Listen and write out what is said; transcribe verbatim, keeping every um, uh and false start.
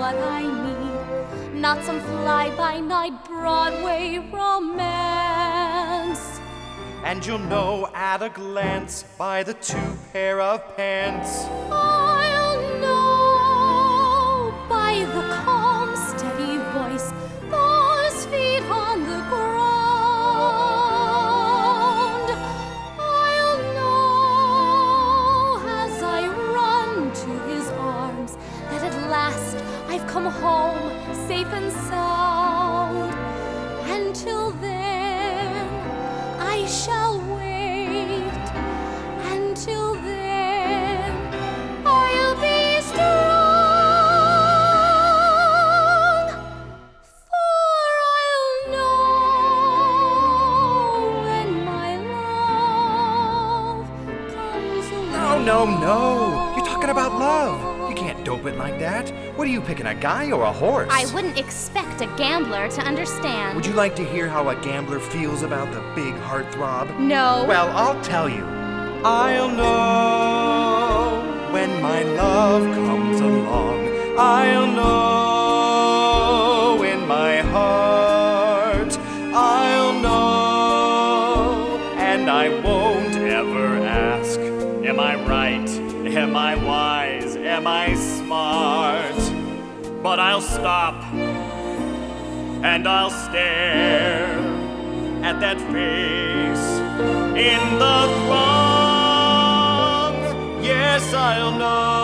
what I need, not some fly-by-night Broadway romance. And you'll know at a glance by the two pair of pants. I'll know by the calm, steady voice, those feet on the ground. I'll know as I run to his arms that at last I've come home safe and sound. Until then, I shall wait. Until then, I'll be strong. For I'll know when my love comes along. No, no, no. You're talking about love. You can't dope it like that. What are you picking, a guy or a horse? I wouldn't expect a gambler to understand. Would you like to hear how a gambler feels about the big heartthrob? No. Well, I'll tell you. I'll know when my love comes along. I'll know in my heart. I'll know, and I won't ever ask. Am I right? Am I wise? Am I smart? But I'll stop and I'll stare at that face in the throng. Yes, I'll know.